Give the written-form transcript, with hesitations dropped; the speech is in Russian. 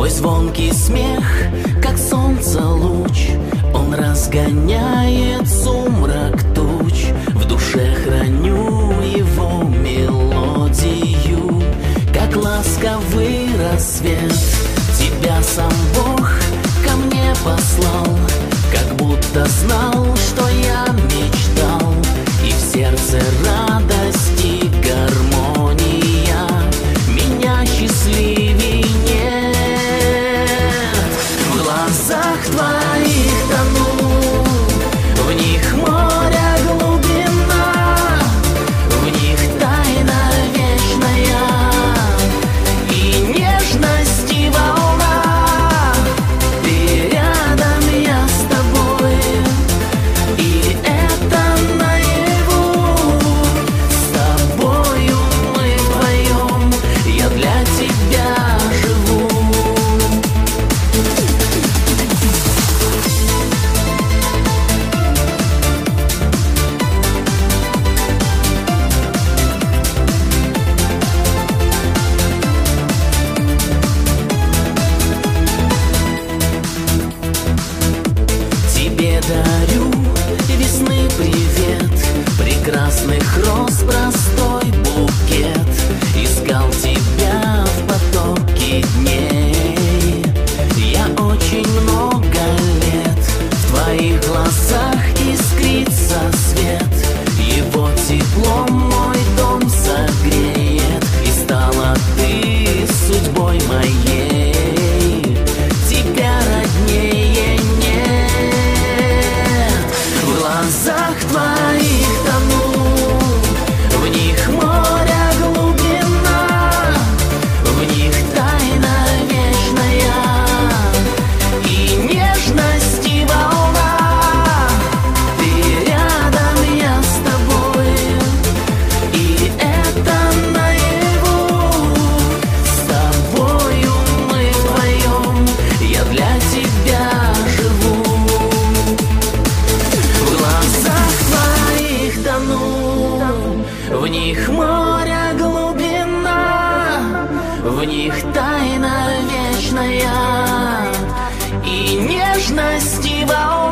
Твой звонкий смех, как солнца луч, он разгоняет сумрак туч. В душе храню его мелодию, как ласковый рассвет. Тебя сам Бог ко мне послал, как будто знал, что я мечтал. И в сердце радость и гармония, меня счастливей нет. В глазах твоих тону, в них море глубина, в них тайна вечная и нежность и волна. Ты рядом, я с тобой, и это наяву. С тобою мы вдвоем, я для тебя живу. Тебе дарю весны привет, прекрасных роз простой букет. Искал тебя в потоке дней я очень много лет. В твоих глазах искрится свет, его теплом мой дом согреет. И стала ты судьбой моей, тебя роднее нет. В глазах твоих тону, в них море глубина, в них тайна вечная и нежность и волна. Ты рядом, я с тобой, и это наяву. С тобою мы вдвоем, я для тебя живу. В глазах твоих тону, в них море глубина, в них тайна вечная и нежность и волна.